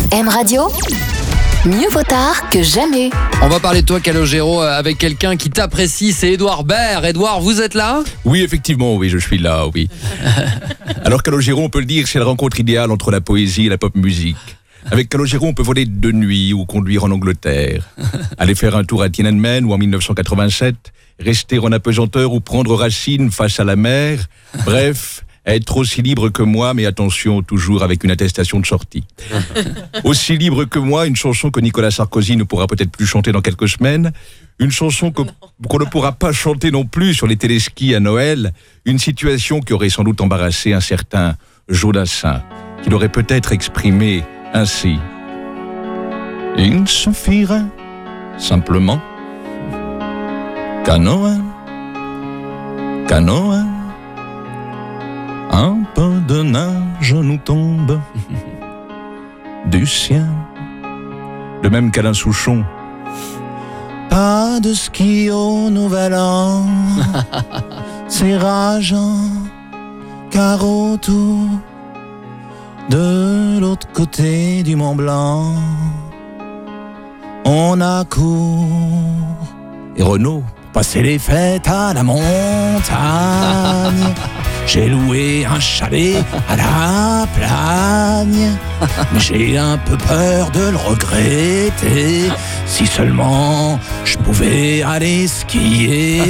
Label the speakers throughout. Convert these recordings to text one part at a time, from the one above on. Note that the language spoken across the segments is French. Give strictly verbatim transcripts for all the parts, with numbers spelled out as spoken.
Speaker 1: M Radio, mieux vaut tard que jamais.
Speaker 2: On va parler de toi, Calogero, avec quelqu'un qui t'apprécie, c'est Édouard Baird. Édouard, vous êtes là ?
Speaker 3: Oui, effectivement, oui, je suis là, oui. Alors Calogero, on peut le dire, c'est la rencontre idéale entre la poésie et la pop musique. Avec Calogero, on peut voler de nuit ou conduire en Angleterre, aller faire un tour à Tiananmen ou en dix-neuf cent quatre-vingt-sept, rester en apesanteur ou prendre racine face à la mer. Bref, être aussi libre que moi, mais attention, toujours avec une attestation de sortie. Aussi libre que moi, une chanson que Nicolas Sarkozy ne pourra peut-être plus chanter dans quelques semaines, une chanson que, qu'on ne pourra pas chanter non plus sur les téléskis à Noël, une situation qui aurait sans doute embarrassé un certain Jodassin, qui l'aurait peut-être exprimé ainsi. Il suffirait simplement qu'à Noël, qu'à Noël, un peu de neige nous tombe du ciel. De même qu'Alain Souchon. Pas de ski au nouvel an, c'est rageant, car autour de l'autre côté du Mont Blanc, on a cours. Et Renaud, passer les fêtes à la montagne, j'ai loué un chalet à la Plagne, mais j'ai un peu peur de le regretter. Si seulement je pouvais aller skier.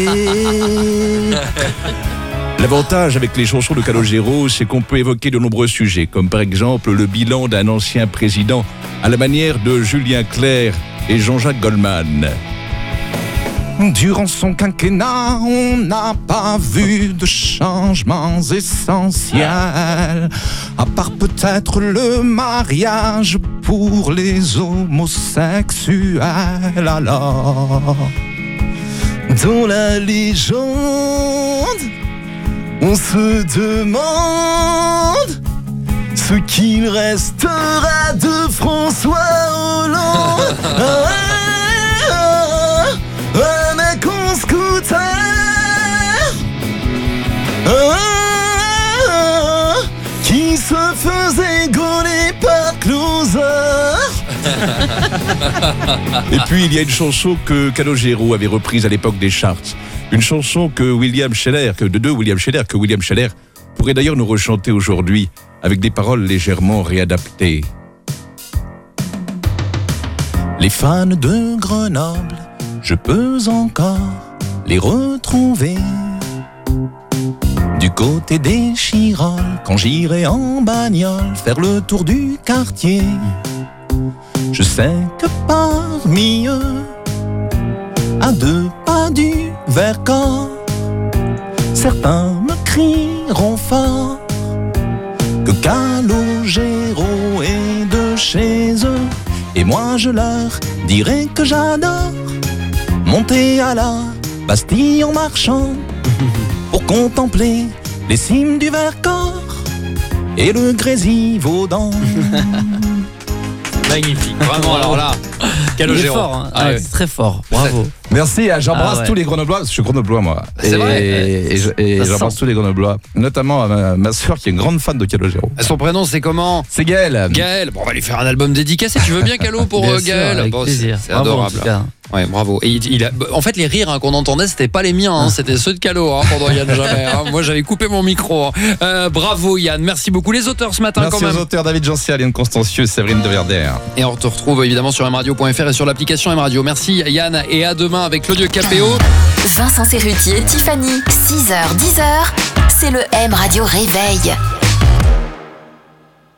Speaker 3: L'avantage avec les chansons de Calogero, c'est qu'on peut évoquer de nombreux sujets, comme par exemple le bilan d'un ancien président, à la manière de Julien Clerc et Jean-Jacques Goldman. Durant son quinquennat, on n'a pas vu de changements essentiels, à part peut-être le mariage pour les homosexuels. Alors, dans la légende, on se demande ce qu'il restera de François Hollande. Un mec en scooter, ah, qui se faisait gauler par Closer. Et puis il y a une chanson que Calogero avait reprise à l'époque des charts. Une chanson que William Scheller, que de deux William Scheller, que William Scheller pourrait d'ailleurs nous rechanter aujourd'hui avec des paroles légèrement réadaptées. Les fans de Grenoble, je peux encore les retrouver du côté des Chirolles, quand j'irai en bagnole faire le tour du quartier. Je sais que parmi eux, à deux pas du Vercors, certains me crieront fort que Calogero est de chez eux. Et moi je leur dirai que j'adore monter à la Bastille en marchant pour contempler les cimes du Vercors et le Grésivaudan.
Speaker 2: Magnifique, vraiment, alors là, Calogero.
Speaker 4: Il est fort, hein.
Speaker 2: Ah,
Speaker 4: ouais,
Speaker 2: ouais.
Speaker 4: c'est très fort, bravo.
Speaker 3: Merci, j'embrasse
Speaker 4: Ah ouais.
Speaker 3: tous les Grenoblois, je suis Grenoblois moi.
Speaker 2: C'est
Speaker 3: et,
Speaker 2: vrai.
Speaker 3: et, je- et
Speaker 4: Ça
Speaker 3: j'embrasse
Speaker 4: sent.
Speaker 3: tous les Grenoblois, notamment ma, ma soeur qui est une grande fan de Calogero.
Speaker 2: Son prénom, c'est comment ?
Speaker 3: C'est Gaël.
Speaker 2: Gaël. Bon, on va lui faire un album dédicacé. Tu veux bien, Calo, pour
Speaker 4: Bien
Speaker 2: euh,
Speaker 4: sûr,
Speaker 2: Gaël ?
Speaker 4: avec
Speaker 2: Bon,
Speaker 4: plaisir.
Speaker 2: c'est, c'est
Speaker 4: Bravo,
Speaker 2: adorable.
Speaker 4: en tout cas.
Speaker 2: Ouais, bravo. Et il, il a, en fait, les rires hein, qu'on entendait, c'était pas les miens, hein, c'était ceux de Calo hein, pendant Yann Jamais. Hein. Moi, j'avais coupé mon micro. Hein. Euh, bravo, Yann. Merci beaucoup. Les auteurs ce matin,
Speaker 3: Merci
Speaker 2: quand même.
Speaker 3: aux auteurs David Jancial, Yann Constancieux, Séverine de Verder.
Speaker 2: Et on te retrouve évidemment sur m radio point f r et sur l'application M Radio. Merci, Yann. Et à demain avec Claudio Capéo.
Speaker 1: Vincent Cerruti et Tiffany, six heures dix heures, c'est le M Radio Réveil.